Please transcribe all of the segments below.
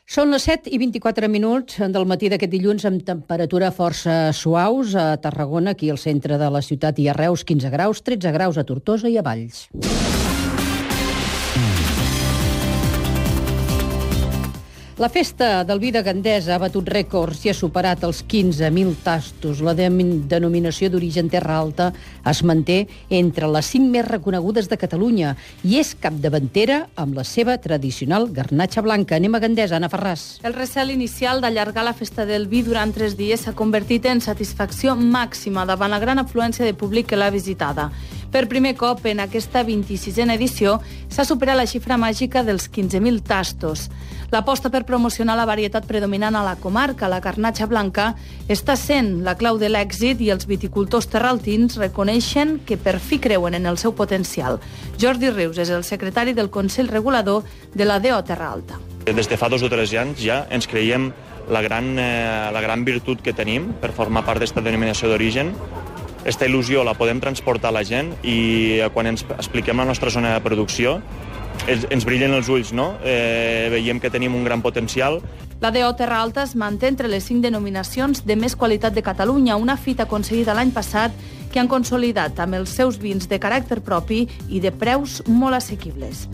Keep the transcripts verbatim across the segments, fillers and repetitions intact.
Són les set i vint-i-quatre minuts del matí d'aquest dilluns amb temperatura força suaus. A Tarragona, aquí al centre de la ciutat, hi ha Reus, quinze graus, tretze graus a Tortosa i a Valls. La festa del vi de Gandesa ha batut rècords i ha superat els quinze mil tastos. La denominació d'origen Terra Alta es manté entre les cinc més reconegudes de Catalunya i és capdavantera amb la seva tradicional garnatxa blanca. Anem a Gandesa, Anna Ferràs. El recel inicial d'allargar la festa del vi durant tres dies s'ha convertit en satisfacció màxima davant la gran afluència de públic que l'ha visitada. Per primer cop, en aquesta vint-i-sisena edició, s'ha superat la xifra màgica dels quinze mil tastos. L'aposta per promocionar la varietat predominant a la comarca, la garnatxa blanca, està sent la clau de l'èxit i els viticultors terraltins reconeixen que per fi creuen en el seu potencial. Jordi Rius és el secretari del Consell Regulador de la D O Terra Alta. Des de fa dos o tres anys ja ens creiem la gran, eh, la gran virtut que tenim per formar part d'esta denominació d'origen. Esta il·lusió la podem transportar a la gent i quan ens expliquem la nostra zona de producció ens, ens brillen els ulls, no? Eh, veiem que tenim un gran potencial. La D O Terra Alta es manté entre les cinc denominacions de més qualitat de Catalunya, una fita aconseguida l'any passat que han consolidat amb els seus vins de caràcter propi i de preus molt assequibles.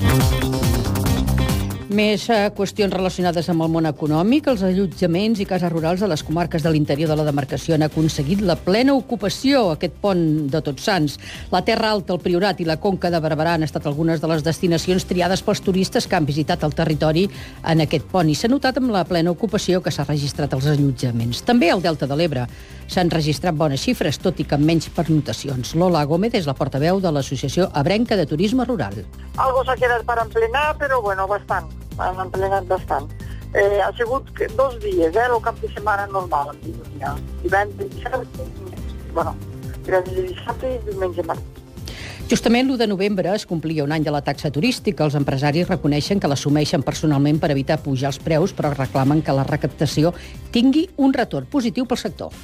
Més eh, qüestions relacionades amb el món econòmic. Els allotjaments i cases rurals de les comarques de l'interior de la demarcació han aconseguit la plena ocupació, aquest pont de Tots Sants. La Terra Alta, el Priorat i la Conca de Barberà han estat algunes de les destinacions triades pels turistes que han visitat el territori en aquest pont i s'ha notat amb la plena ocupació que s'ha registrat als allotjaments. També al Delta de l'Ebre s'han registrat bones xifres, tot i que amb menys pernotacions. Lola Gómez és la portaveu de l'Associació Abrenca de Turisme Rural. Algo s'ha quedat per emplenar, però bueno, bastant. Han emplenat bastant. Eh, ha sigut dos dies, eh, el cap de setmana normal. Divendres, dissabte, bueno, divendres, dissabte i diumenge març. Justament l'u de novembre es complia un any de la taxa turística. Els empresaris reconeixen que l'assumeixen personalment per evitar pujar els preus, però reclamen que la recaptació tingui un retorn positiu pel sector.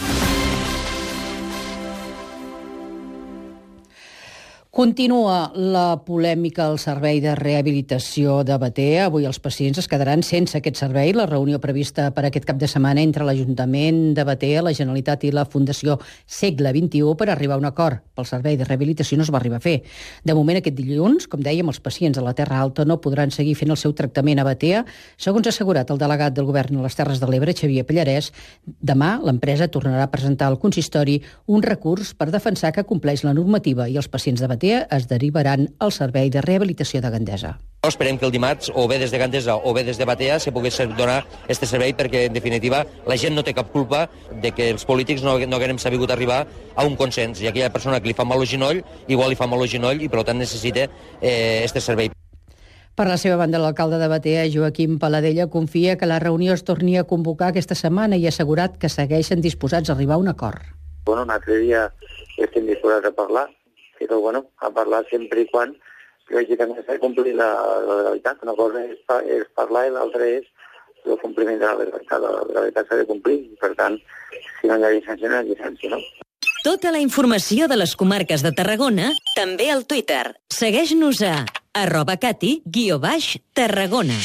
Continua la polèmica al servei de rehabilitació de Batea. Avui els pacients es quedaran sense aquest servei. La reunió prevista per aquest cap de setmana entre l'Ajuntament de Batea, la Generalitat i la Fundació Segle vint-i-u per arribar a un acord pel servei de rehabilitació no es va arribar a fer. De moment, aquest dilluns, com dèiem, els pacients de la Terra Alta no podran seguir fent el seu tractament a Batea. Segons ha assegurat el delegat del Govern a les Terres de l'Ebre, Xavier Pallarès, demà l'empresa tornarà a presentar al consistori un recurs per defensar que compleix la normativa i els pacients de Batea es derivaran al servei de rehabilitació de Gandesa. Esperem que el dimarts, o bé des de Gandesa o bé des de Batea, se pogués donar aquest servei perquè, en definitiva, la gent no té cap culpa de que els polítics no, no haguem sabut arribar a un consens. I aquella persona que li fa mal al genoll, igual li fa mal al genoll i, per tant, necessita aquest eh, servei. Per la seva banda, l'alcalde de Batea, Joaquim Paladella, confia que la reunió es torni a convocar aquesta setmana i ha assegurat que segueixen disposats a arribar a un acord. Bueno, un altre dia estem disposats a parlar, però bueno, a parlar sempre i quan lògicament s'ha de complir la, la legalitat. Una cosa és, és parlar i l'altra és el compliment de la legalitat. La legalitat s'ha de complir, per tant, si no hi ha llicència, no hi ha llicència, no? Tota la informació de les comarques de Tarragona, també al Twitter. Segueix-nos a arroba cati guió baix Tarragona.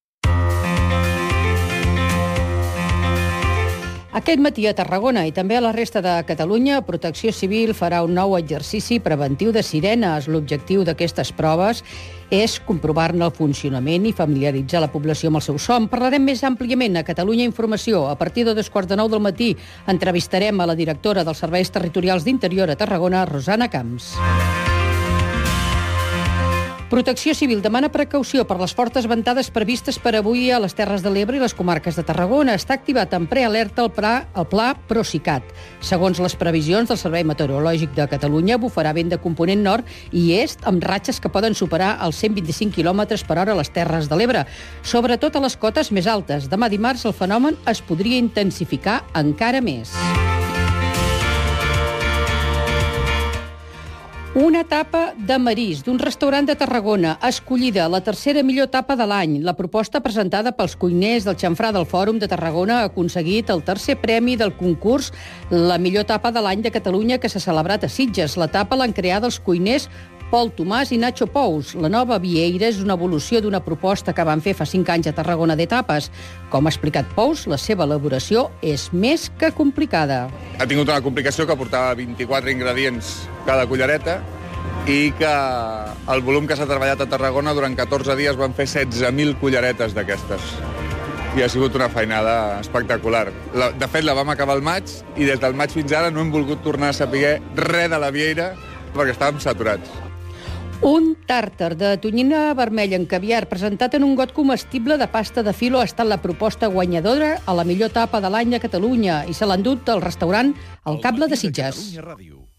Aquest matí a Tarragona i també a la resta de Catalunya, Protecció Civil farà un nou exercici preventiu de sirenes. L'objectiu d'aquestes proves és comprovar-ne el funcionament i familiaritzar la població amb el seu so. En parlarem més àmpliament a Catalunya Informació. A partir de dos quarts de nou del matí entrevistarem a la directora dels Serveis Territorials d'Interior a Tarragona, Rosana Camps. Protecció Civil demana precaució per les fortes ventades previstes per avui a les Terres de l'Ebre i les comarques de Tarragona. Està activat en prealerta el pla, el pla Procicat. Segons les previsions del Servei Meteorològic de Catalunya, bufarà vent de component nord i est amb ratxes que poden superar els cent vint-i-cinc quilòmetres per hora a les Terres de l'Ebre, sobretot a les cotes més altes. Demà dimarts el fenomen es podria intensificar encara més. Una tapa de marís d'un restaurant de Tarragona, escollida la tercera millor tapa de l'any. La proposta presentada pels cuiners del xamfrà del Fòrum de Tarragona ha aconseguit el tercer premi del concurs La millor tapa de l'any de Catalunya que s'ha celebrat a Sitges. La tapa l'han creada els cuiners Pol Tomàs i Nacho Pous. La nova Vieira és una evolució d'una proposta que van fer fa cinc anys a Tarragona d'etapes. Com ha explicat Pous, la seva elaboració és més que complicada. Ha tingut una complicació que portava vint-i-quatre ingredients cada cullereta i que el volum que s'ha treballat a Tarragona durant catorze dies van fer setze mil culleretes d'aquestes. I ha sigut una feinada espectacular. La, de fet, la vam acabar al maig i des del maig fins ara no hem volgut tornar a saber res de la Vieira perquè estàvem saturats. Un tàrtar de tonyina vermella en caviar presentat en un got comestible de pasta de filo ha estat la proposta guanyadora a la millor tapa de l'any a Catalunya i se l'ha endut al restaurant El Cable de Sitges.